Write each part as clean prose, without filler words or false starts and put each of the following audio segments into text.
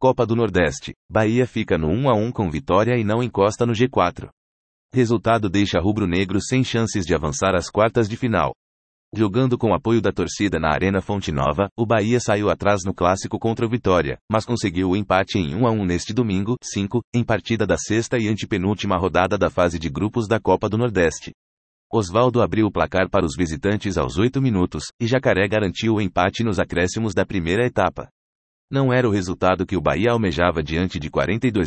Copa do Nordeste. Bahia fica no 1-1 com Vitória e não encosta no G4. Resultado deixa rubro-negro sem chances de avançar às quartas de final. Jogando com apoio da torcida na Arena Fonte Nova, o Bahia saiu atrás no clássico contra o Vitória, mas conseguiu o empate em 1-1 neste domingo, 5, em partida da sexta e antepenúltima rodada da fase de grupos da Copa do Nordeste. Osvaldo abriu o placar para os visitantes aos 8 minutos, e Jacaré garantiu o empate nos acréscimos da primeira etapa. Não era o resultado que o Bahia almejava diante de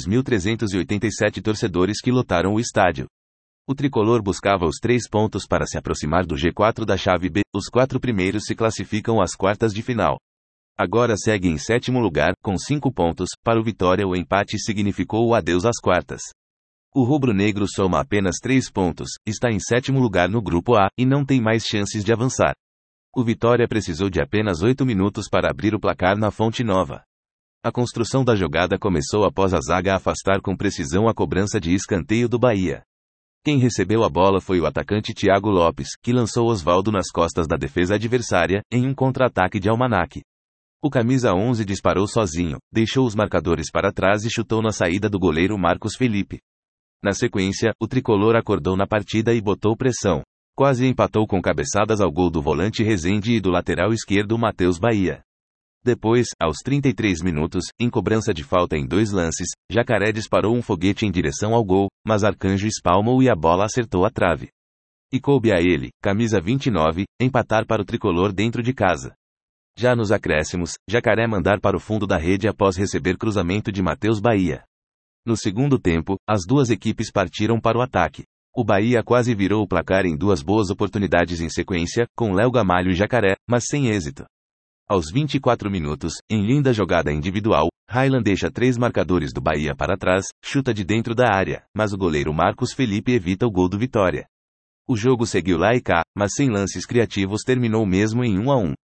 42.387 torcedores que lotaram o estádio. O tricolor buscava os 3 pontos para se aproximar do G4 da chave B, os 4 primeiros se classificam às quartas de final. Agora segue em 7º lugar, com 5 pontos, para o Vitória o empate significou o adeus às quartas. O rubro-negro soma apenas 3 pontos, está em 7º lugar no grupo A, e não tem mais chances de avançar. O Vitória precisou de apenas 8 minutos para abrir o placar na Fonte Nova. A construção da jogada começou após a zaga afastar com precisão a cobrança de escanteio do Bahia. Quem recebeu a bola foi o atacante Thiago Lopes, que lançou Osvaldo nas costas da defesa adversária, em um contra-ataque de almanaque. O camisa 11 disparou sozinho, deixou os marcadores para trás e chutou na saída do goleiro Marcos Felipe. Na sequência, o tricolor acordou na partida e botou pressão. Quase empatou com cabeçadas ao gol do volante Rezende e do lateral esquerdo Matheus Bahia. Depois, aos 33 minutos, em cobrança de falta em 2 lances, Jacaré disparou um foguete em direção ao gol, mas Arcanjo espalmou e a bola acertou a trave. E coube a ele, camisa 29, empatar para o tricolor dentro de casa. Já nos acréscimos, Jacaré mandar para o fundo da rede após receber cruzamento de Matheus Bahia. No segundo tempo, as duas equipes partiram para o ataque. O Bahia quase virou o placar em 2 boas oportunidades em sequência, com Léo Gamalho e Jacaré, mas sem êxito. Aos 24 minutos, em linda jogada individual, Raylan deixa 3 marcadores do Bahia para trás, chuta de dentro da área, mas o goleiro Marcos Felipe evita o gol do Vitória. O jogo seguiu lá e cá, mas sem lances criativos terminou mesmo em 1-1.